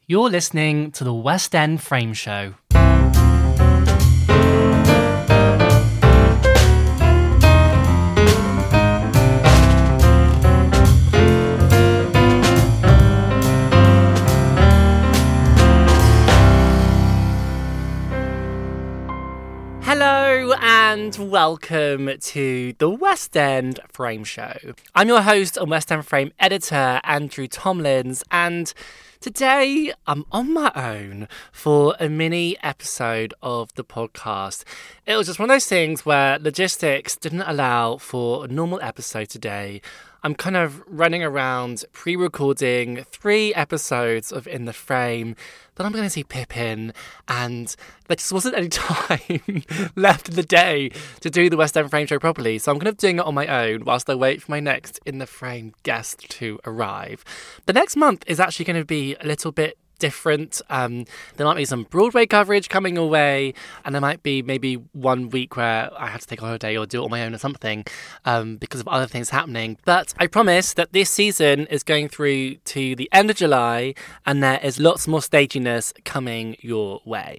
You're listening to the West End Frame Show. Hello and welcome to the West End Frame Show. I'm your host and West End Frame editor, Andrew Tomlins, and today I'm on my own for a mini episode of the podcast. It was just one of those things where logistics didn't allow for a normal episode today. I'm kind of running around pre-recording 3 episodes of In the Frame. Then I'm going to see Pippin, and there just wasn't any time left in the day to do the West End Frame Show properly. So I'm kind of doing it on my own whilst I wait for my next In the Frame guest to arrive. The next month is actually going to be a little bit different. There might be some Broadway coverage coming away, and there might be maybe one week where I have to take a holiday or do it on my own or something because of other things happening. But I promise that this season is going through to the end of July, and there is lots more staginess coming your way.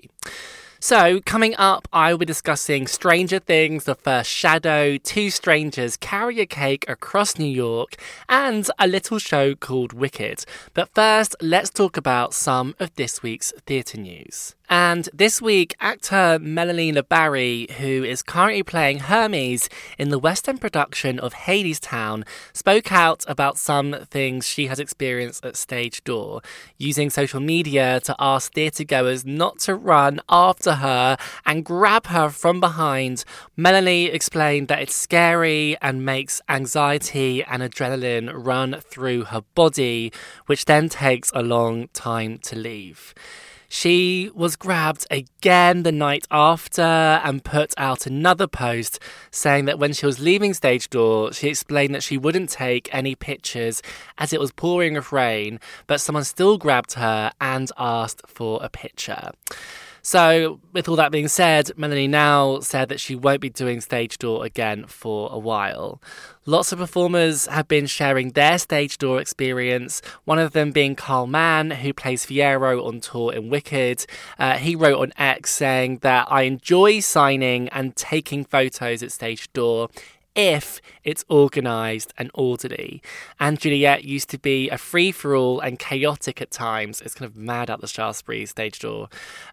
So, coming up, I will be discussing Stranger Things, The First Shadow, 2 Strangers Carry a Cake Across New York, and a little show called Wicked. But first, let's talk about some of this week's theatre news. And this week, actor Melanie LaBarrie, who is currently playing Hermes in the West End production of Hadestown, spoke out about some things she has experienced at stage door, using social media to ask theatregoers not to run after her and grab her from behind. Melanie explained that it's scary and makes anxiety and adrenaline run through her body, which then takes a long time to leave. She was grabbed again the night after and put out another post saying that when she was leaving stage door, she explained that she wouldn't take any pictures as it was pouring with rain, but someone still grabbed her and asked for a picture. So, with all that being said, Melanie now said that she won't be doing stage door again for a while. Lots of performers have been sharing their stage door experience, one of them being Carl Mann, who plays Fiyero on tour in Wicked. He wrote on X saying that I enjoy signing and taking photos at stage door if it's organised and orderly. And Juliet used to be a free-for-all and chaotic at times. It's kind of mad at the Shaftesbury stage door.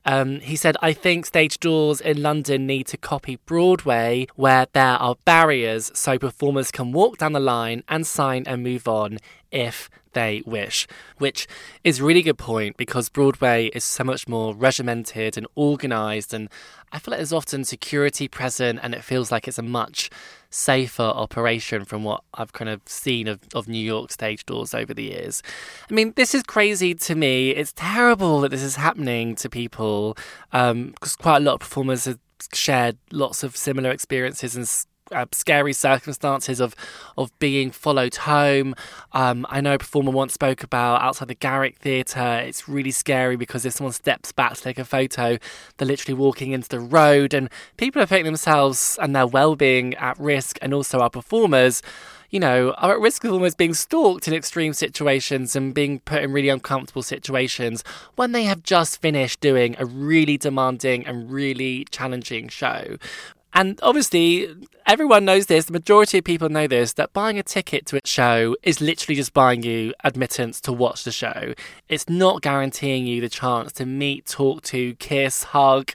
He said, I think stage doors in London need to copy Broadway, where there are barriers so performers can walk down the line and sign and move on if they wish, which is a really good point because Broadway is so much more regimented and organised, and I feel like there's often security present and it feels like it's a much safer operation from what I've kind of seen of New York stage doors over the years. I mean, this is crazy to me. It's terrible that this is happening to people because quite a lot of performers have shared lots of similar experiences and scary circumstances of being followed home. I know a performer once spoke about outside the Garrick Theatre. It's really scary because if someone steps back to take a photo, they're literally walking into the road, and people are putting themselves and their well-being at risk, and also our performers, you know, are at risk of almost being stalked in extreme situations and being put in really uncomfortable situations when they have just finished doing a really demanding and really challenging show. And obviously, everyone knows this, the majority of people know this, that buying a ticket to a show is literally just buying you admittance to watch the show. It's not guaranteeing you the chance to meet, talk to, kiss, hug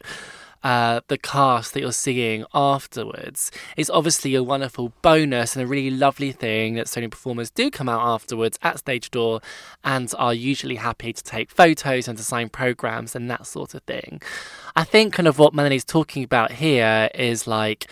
the cast that you're seeing afterwards. It's obviously a wonderful bonus and a really lovely thing that so many performers do come out afterwards at stage door and are usually happy to take photos and to sign programmes and that sort of thing. I think kind of what Melanie's talking about here is like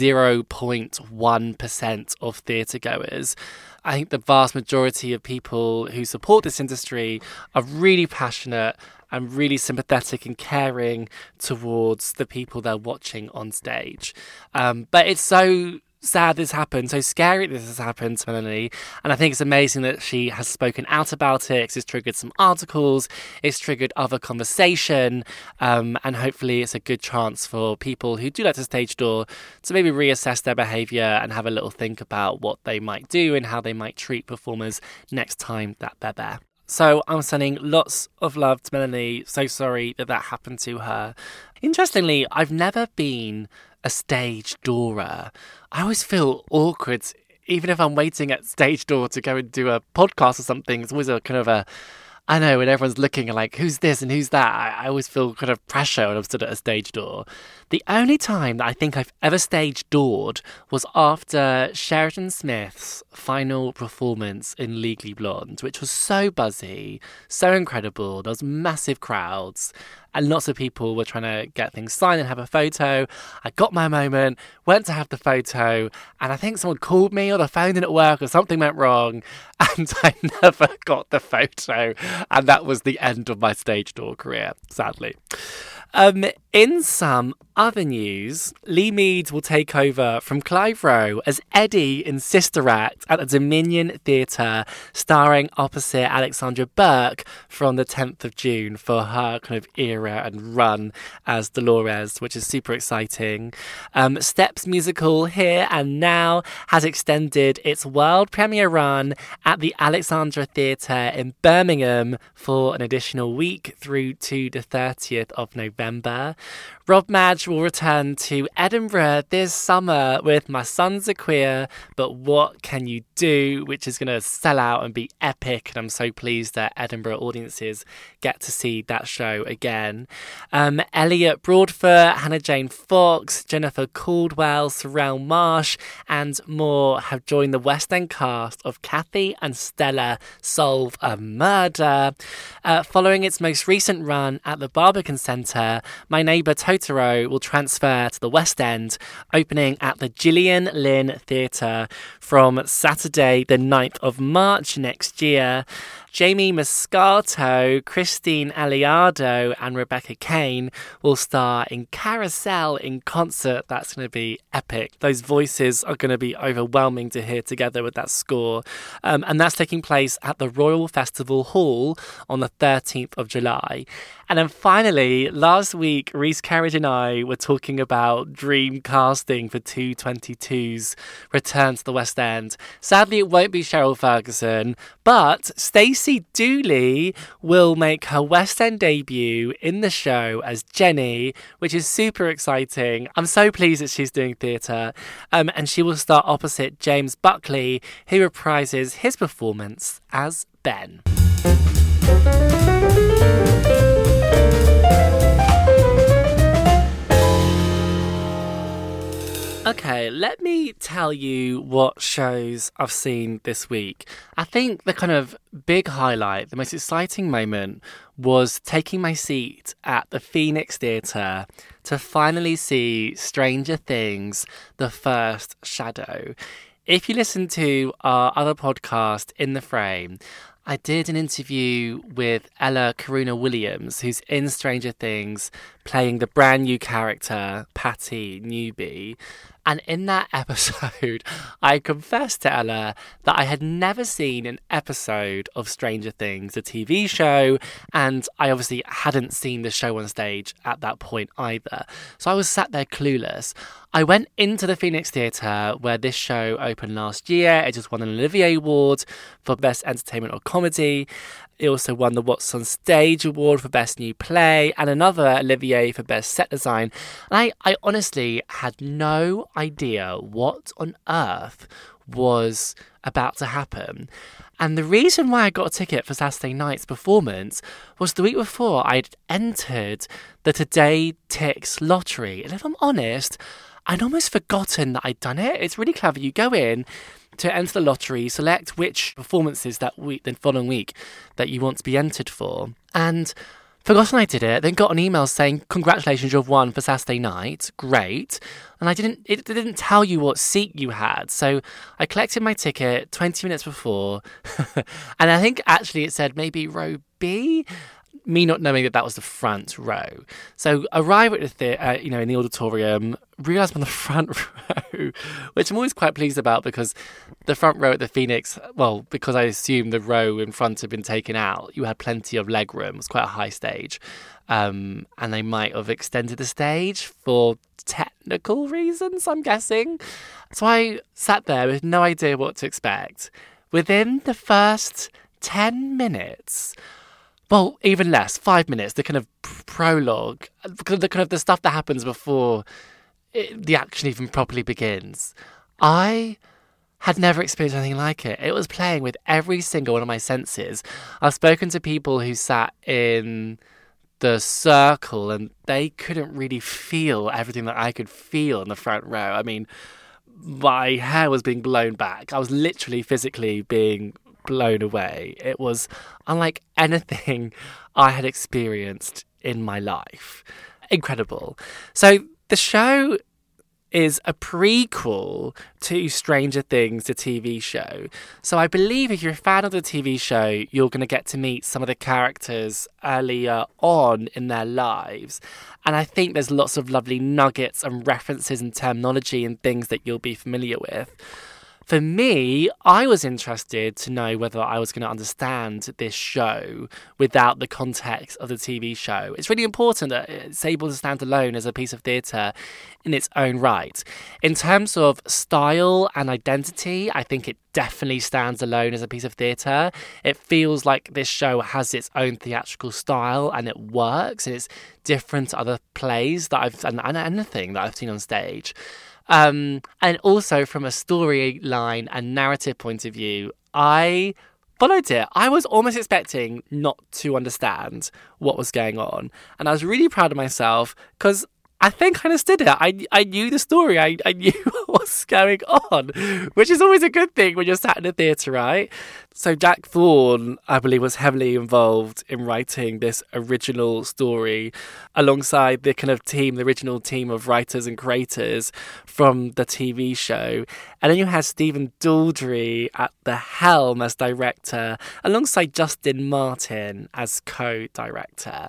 0.1% of theatre goers. I think the vast majority of people who support this industry are really passionate and really sympathetic and caring towards the people they're watching on stage. But it's so sad this happened, so scary this has happened to Melanie, and I think it's amazing that she has spoken out about it because it's triggered some articles, it's triggered other conversation, and hopefully it's a good chance for people who do like to stage door to maybe reassess their behaviour and have a little think about what they might do and how they might treat performers next time that they're there. So I'm sending lots of love to Melanie. So sorry that happened to her. Interestingly, I've never been a stage doorer. I always feel awkward, even if I'm waiting at stage door to go and do a podcast or something. It's always a kind of a, I know, when everyone's looking and like, who's this and who's that? I always feel kind of pressure when I'm stood at a stage door. The only time that I think I've ever stage doored was after Sheridan Smith's final performance in Legally Blonde, which was so buzzy, so incredible. There was massive crowds and lots of people were trying to get things signed and have a photo. I got my moment, went to have the photo, and I think someone called me or the phone didn't work or something went wrong, and I never got the photo. And that was the end of my stage door career, sadly. In some other news, Lee Mead will take over from Clive Rowe as Eddie in Sister Act at the Dominion Theatre, starring opposite Alexandra Burke from the 10th of June for her kind of era and run as Dolores, which is super exciting. Steps musical Here and Now has extended its world premiere run at the Alexandra Theatre in Birmingham for an additional week through to the 30th of November. Rob Madge will return to Edinburgh this summer with My Sons Are Queer, But What Can You Do, which is going to sell out and be epic, and I'm so pleased that Edinburgh audiences get to see that show again. Elliot Broadfoot, Hannah Jane Fox, Jennifer Caldwell, Sorrel Marsh, and more have joined the West End cast of Kathy and Stella Solve a Murder. Following its most recent run at the Barbican Centre, My Neighbour Totoro will transfer to the West End, opening at the Gillian Lynn Theatre from Saturday the 9th of March next year. Jamie Moscato, Christine Aliado and Rebecca Kane will star in Carousel in concert. That's going to be epic. Those voices are going to be overwhelming to hear together with that score. And that's taking place at the Royal Festival Hall on the 13th of July. And then finally, last week, Reese Carriage and I were talking about dream casting for 222's return to the West End. Sadly, it won't be Cheryl Ferguson, but Stacey Dooley will make her West End debut in the show as Jenny, which is super exciting. I'm so pleased that she's doing theatre. And she will star opposite James Buckley, who reprises his performance as Ben. Okay, let me tell you what shows I've seen this week. I think the kind of big highlight, the most exciting moment, was taking my seat at the Phoenix Theatre to finally see Stranger Things, The First Shadow. If you listen to our other podcast, In the Frame, I did an interview with Ella Karuna Williams, who's in Stranger Things, playing the brand new character, Patty Newby. And in that episode, I confessed to Ella that I had never seen an episode of Stranger Things, the TV show, and I obviously hadn't seen the show on stage at that point either. So I was sat there clueless. I went into the Phoenix Theatre where this show opened last year. It just won an Olivier Award for Best Entertainment or Comedy. It also won the What's on Stage Award for Best New Play and another Olivier for Best Set Design. And I honestly had no idea what on earth was about to happen. And the reason why I got a ticket for Saturday night's performance was the week before I'd entered the Today Tix lottery. And if I'm honest, I'd almost forgotten that I'd done it. It's really clever. You go in to enter the lottery, select which performances that week, the following week, that you want to be entered for. And forgotten I did it, then got an email saying, congratulations, you've won for Saturday night. Great. And it didn't tell you what seat you had. So I collected my ticket 20 minutes before. And I think actually it said maybe row B, me not knowing that was the front row. So arrive at the theatre, in the auditorium, realised I'm on the front row, which I'm always quite pleased about because the front row at the Phoenix, well, because I assume the row in front had been taken out, you had plenty of leg room. It was quite a high stage. And they might have extended the stage for technical reasons, I'm guessing. So I sat there with no idea what to expect. Within the first 10 minutes. Well, even less, 5 minutes, the kind of prologue, the kind of the stuff that happens before the action even properly begins. I had never experienced anything like it. It was playing with every single one of my senses. I've spoken to people who sat in the circle and they couldn't really feel everything that I could feel in the front row. I mean, my hair was being blown back. I was literally physically being blown away. It was unlike anything I had experienced in my life. Incredible. So the show is a prequel to Stranger Things, the TV show. So I believe if you're a fan of the TV show, you're going to get to meet some of the characters earlier on in their lives. And I think there's lots of lovely nuggets and references and terminology and things that you'll be familiar with. For me, I was interested to know whether I was going to understand this show without the context of the TV show. It's really important that it's able to stand alone as a piece of theatre in its own right. In terms of style and identity, I think it definitely stands alone as a piece of theatre. It feels like this show has its own theatrical style and it works, and it's different to other plays that I've done and anything that I've seen on stage. And also from a storyline and narrative point of view, I followed it. I was almost expecting not to understand what was going on. And I was really proud of myself because I think I understood it. I knew the story. I knew what was going on, which is always a good thing when you're sat in a theatre, right? So Jack Thorne, I believe, was heavily involved in writing this original story alongside the kind of team, the original team of writers and creators from the TV show. And then you had Stephen Daldry at the helm as director, alongside Justin Martin as co-director.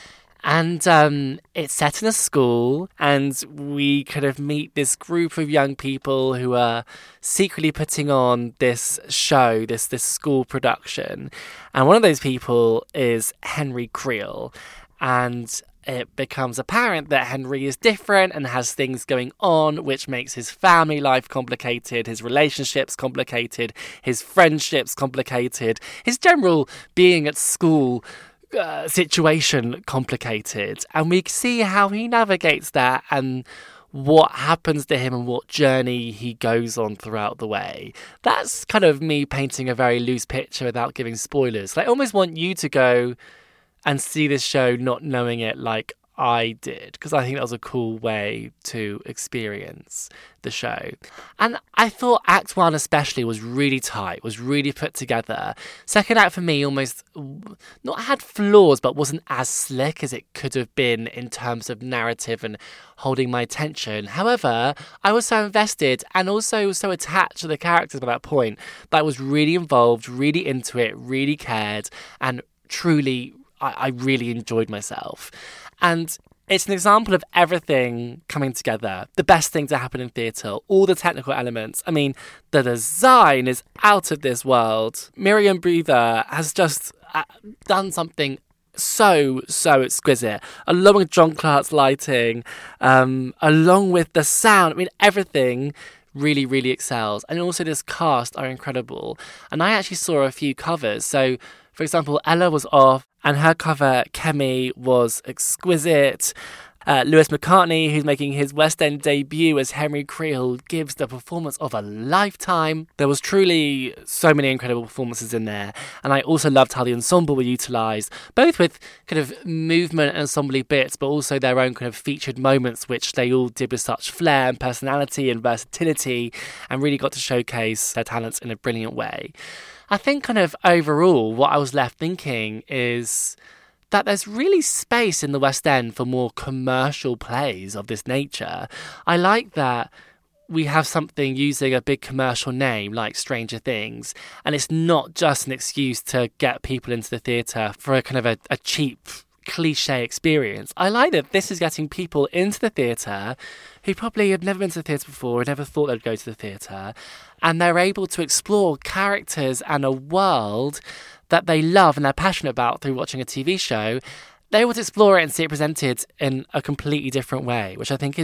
And it's set in a school, and we kind of meet this group of young people who are secretly putting on this show, this school production. And one of those people is Henry Creel. And it becomes apparent that Henry is different and has things going on, which makes his family life complicated, his relationships complicated, his friendships complicated, his general being at school situation complicated. And we see how he navigates that and what happens to him and what journey he goes on throughout the way. That's kind of me painting a very loose picture without giving spoilers. I almost want you to go and see this show not knowing it like I did, because I think that was a cool way to experience the show. And I thought Act 1 especially was really tight, was really put together. Second act for me almost not had flaws, but wasn't as slick as it could have been in terms of narrative and holding my attention. However, I was so invested and also so attached to the characters by that point that I was really involved, really into it, really cared, and truly I really enjoyed myself. And it's an example of everything coming together. The best thing to happen in theatre, all the technical elements. I mean, the design is out of this world. Miriam Breather has just done something so exquisite, along with John Clark's lighting, along with the sound. I mean, everything really excels. And also this cast are incredible. And I actually saw a few covers. So, for example, Ella was off, and her cover, Kemi, was exquisite. Lewis McCartney, who's making his West End debut as Henry Creel, gives the performance of a lifetime. There was truly so many incredible performances in there. And I also loved how the ensemble were utilised, both with kind of movement ensemble bits, but also their own kind of featured moments, which they all did with such flair and personality and versatility, and really got to showcase their talents in a brilliant way. I think kind of overall, what I was left thinking is that there's really space in the West End for more commercial plays of this nature. I like that we have something using a big commercial name like Stranger Things, and it's not just an excuse to get people into the theatre for a kind of a cheap cliche experience. I like that this is getting people into the theatre who probably have never been to the theatre before, never thought they'd go to the theatre, and they're able to explore characters and a world that they love and they're passionate about through watching a TV show. They're able to explore it and see it presented in a completely different way, which I think is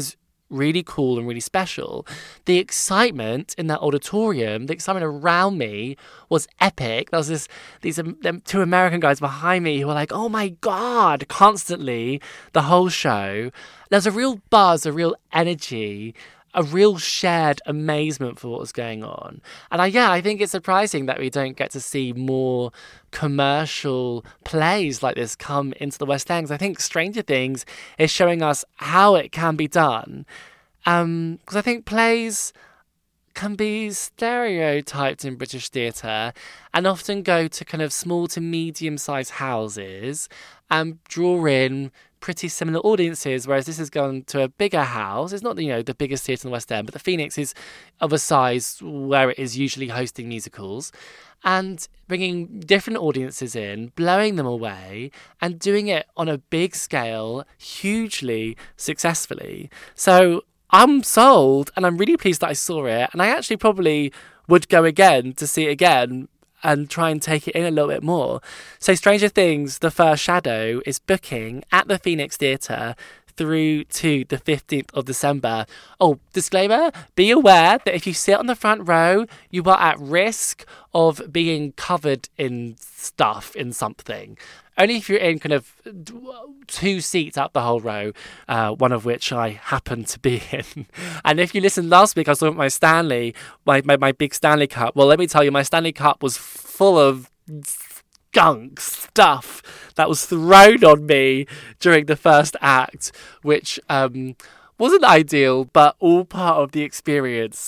really cool and really special. The excitement in that auditorium, the excitement around me was epic. There was these two American guys behind me who were like, oh my God, constantly the whole show. There's a real buzz, a real energy, a real shared amazement for what was going on. And I think it's surprising that we don't get to see more commercial plays like this come into the West End. I think Stranger Things is showing us how it can be done. Because I think plays can be stereotyped in British theatre and often go to kind of small to medium-sized houses and draw in pretty similar audiences, whereas this has gone to a bigger house. It's not, the biggest theatre in the West End, but the Phoenix is of a size where it is usually hosting musicals, and bringing different audiences in, blowing them away, and doing it on a big scale, hugely successfully. So I'm sold, and I'm really pleased that I saw it, and I actually probably would go again to see it again and try and take it in a little bit more. So Stranger Things, The First Shadow, is booking at the Phoenix Theatre through to the 15th of December. Oh, disclaimer, be aware that if you sit on the front row, you are at risk of being covered in stuff, in something. Only if you're in kind of 2 seats out the whole row, one of which I happen to be in. And if you listened last week, I was talking about my Stanley, my big Stanley Cup. Well, let me tell you, my Stanley Cup was full of skunk stuff that was thrown on me during the first act, which wasn't ideal, but all part of the experience.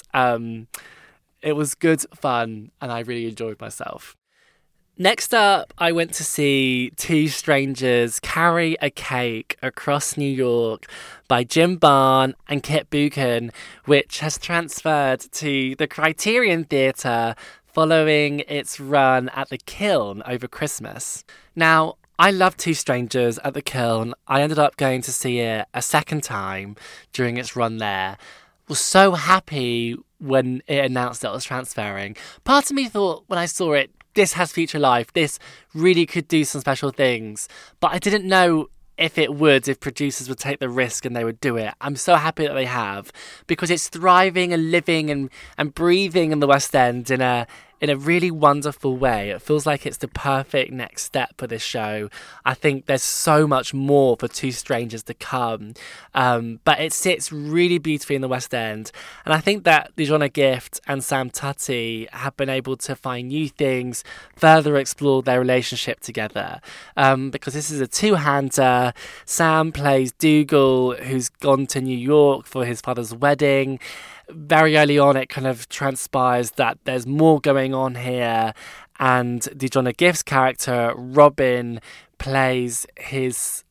It was good fun, and I really enjoyed myself. Next up, I went to see Two Strangers Carry a Cake Across New York by Jim Barn and Kit Buchan, which has transferred to the Criterion Theatre following its run at the Kiln over Christmas. Now, I love Two Strangers at the Kiln. I ended up going to see it a second time during its run there. Was so happy when it announced that it was transferring. Part of me thought when I saw it, this has future life, this really could do some special things. But I didn't know if producers would take the risk and they would do it. I'm so happy that they have, because it's thriving and living and breathing in the West End in a really wonderful way. It feels like it's the perfect next step for this show. I think there's so much more for Two Strangers to come, but it sits really beautifully in the West End. And I think that Dejonna Gift and Sam Tutty have been able to find new things, further explore their relationship together, because this is a two-hander. Sam plays Dougal, who's gone to New York for his father's wedding. Very early on, it kind of transpires that there's more going on here, and Dejonna Gift's character, Robin, plays his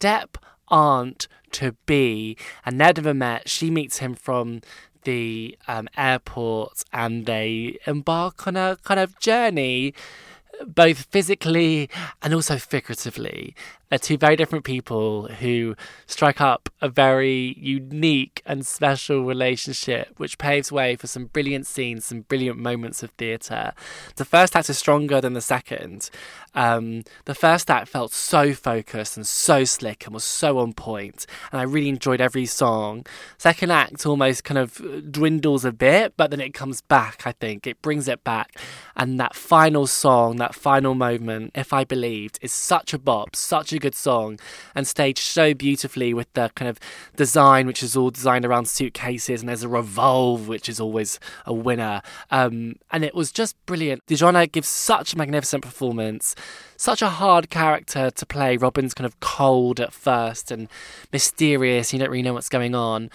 step-aunt-to-be, and they've never met. She meets him from the airport, and they embark on a kind of journey, both physically and also figuratively. They're two very different people who strike up a very unique and special relationship, which paves way for some brilliant scenes, some brilliant moments of theatre. The first act is stronger than the second. The first act felt so focused and so slick and was so on point, and I really enjoyed every song. Second act almost kind of dwindles a bit, but then it comes back, I think. It brings it back. And that final song, that final moment, If I Believed, is such a bop, such a good song, and staged so beautifully with the kind of design, which is all designed around suitcases, and there's a revolve, which is always a winner. And it was just brilliant. Dejonna gives such a magnificent performance, such a hard character to play. Robin's kind of cold at first and mysterious. You don't really know what's going on.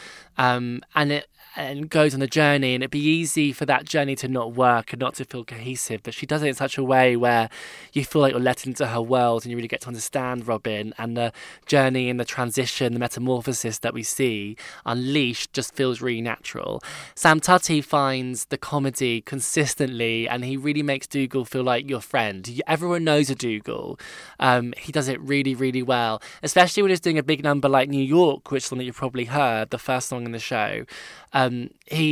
And goes on a journey, and it'd be easy for that journey to not work and not to feel cohesive, but she does it in such a way where you feel like you're let into her world and you really get to understand Robin, and the journey and the transition, the metamorphosis that we see unleashed just feels really natural. Sam Tutty finds the comedy consistently, and he really makes Dougal feel like your friend. Everyone knows a Dougal. He does it really, really well, especially when he's doing a big number like New York, which is one that you've probably heard, the first song in the show. He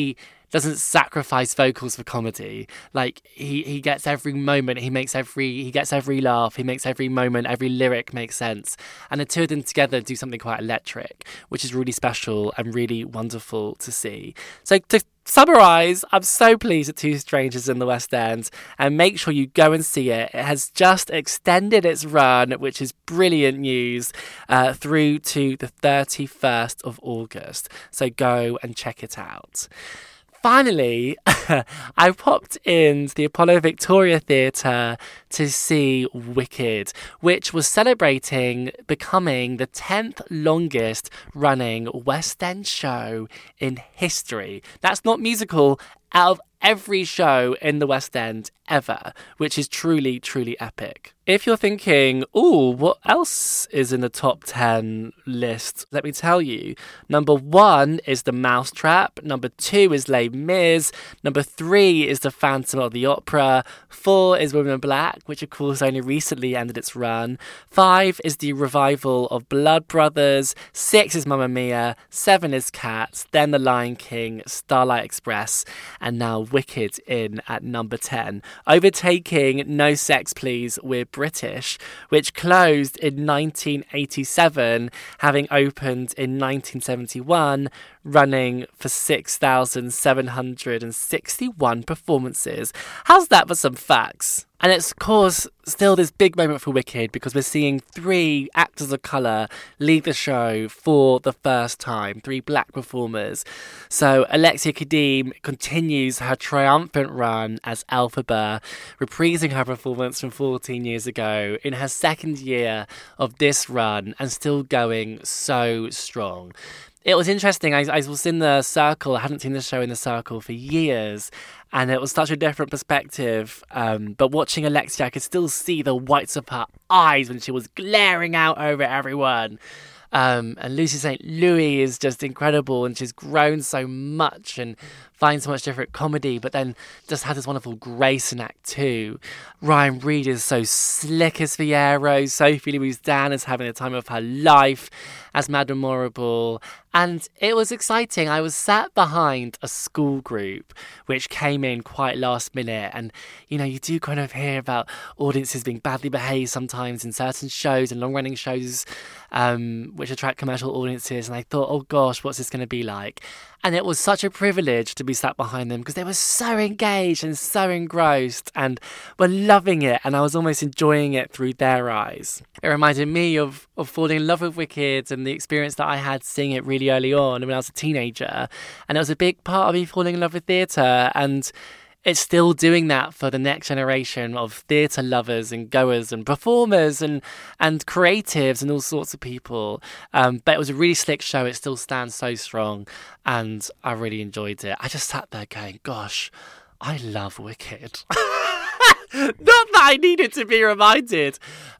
doesn't sacrifice vocals for comedy. Like he gets every moment, he gets every laugh, he makes every moment, every lyric make sense. And the two of them together do something quite electric, which is really special and really wonderful to see. So to summarise, I'm so pleased at Two Strangers in the West End, and make sure you go and see it. It has just extended its run, which is brilliant news, through to the 31st of August. So go and check it out. Finally, I popped into the Apollo Victoria Theatre to see Wicked, which was celebrating becoming the 10th longest running West End show in history. That's not musical, out of every show in the West End ever, which is truly, truly epic. If you're thinking, ooh, what else is in the top 10 list? Let me tell you. Number 1 is The Mousetrap. Number 2 is Les Mis. Number 3 is The Phantom of the Opera. 4 is Women in Black, which of course only recently ended its run. 5 is the revival of Blood Brothers. 6 is Mamma Mia. 7 is Cats. Then The Lion King, Starlight Express, and now Wicked in at number 10, overtaking No Sex Please, We're British, which closed in 1987, having opened in 1971, running for 6,761 performances. How's that for some facts? And it's, of course, still this big moment for Wicked because we're seeing 3 actors of colour lead the show for the first time, 3 black performers. So Alexia Kadim continues her triumphant run as Elphaba, reprising her performance from 14 years ago in her second year of this run and still going so strong. It was interesting. I was in the Circle. I hadn't seen the show in the Circle for years, and it was such a different perspective. But watching Alexia, I could still see the whites of her eyes when she was glaring out over everyone. And Lucy St. Louis is just incredible, and she's grown so much and finds so much different comedy, but then just had this wonderful grace in Act 2. Ryan Reid is so slick as Fiyero. Sophie Louise-Dan is having the time of her life as Madame Morrible. And it was exciting. I was sat behind a school group which came in quite last minute. And, you know, you do kind of hear about audiences being badly behaved sometimes in certain shows and long-running shows which attract commercial audiences. And I thought, oh gosh, what's this going to be like? And it was such a privilege to be sat behind them because they were so engaged and so engrossed and were loving it. And I was almost enjoying it through their eyes. It reminded me of falling in love with Wicked and the experience that I had seeing it really early on when I was a teenager. And it was a big part of me falling in love with theatre. And it's still doing that for the next generation of theatre lovers and goers and performers and creatives and all sorts of people. But it was a really slick show. It still stands so strong and I really enjoyed it. I just sat there going, gosh, I love Wicked. Not that I needed to be reminded.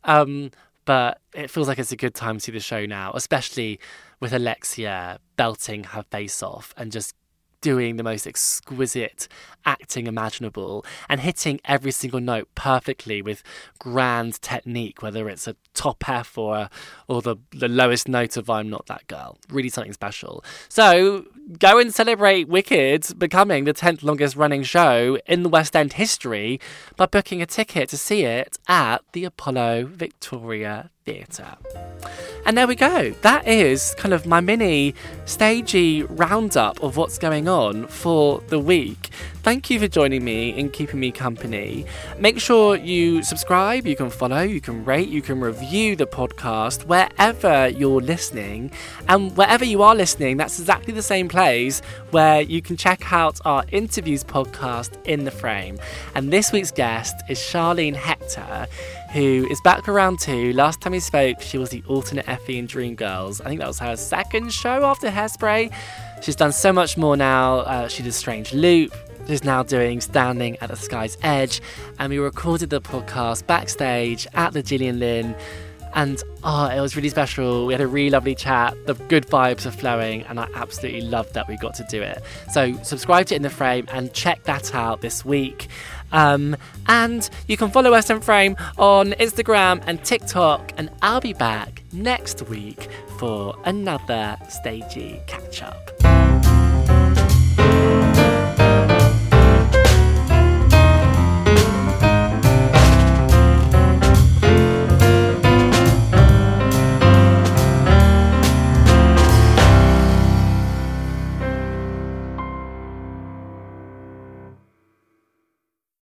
But it feels like it's a good time to see the show now, especially with Alexia belting her face off and just doing the most exquisite acting imaginable and hitting every single note perfectly with grand technique, whether it's a top F or the lowest note of I'm Not That Girl. Really something special. So go and celebrate Wicked becoming the 10th longest running show in the West End history by booking a ticket to see it at the Apollo Victoria Theatre. And there we go. That is kind of my mini stagey roundup of what's going on for the week. Thank you for joining me and keeping me company. Make sure you subscribe, you can follow, you can rate, you can review the podcast wherever you're listening. And wherever you are listening, that's exactly the same place where you can check out our interviews podcast, In the Frame. And this week's guest is Charlene Hector, who is back for round 2. Last time we spoke, she was the alternate Effie in Dreamgirls. I think that was her second show after Hairspray. She's done so much more now. She did Strange Loop. She's now doing Standing at the Sky's Edge. And we recorded the podcast backstage at the Gillian Lynn. And it was really special. We had a really lovely chat. The good vibes are flowing, and I absolutely loved that we got to do it. So subscribe to In the Frame and check that out this week. And you can follow West End Frame on Instagram and TikTok, and I'll be back next week for another stagey catch-up.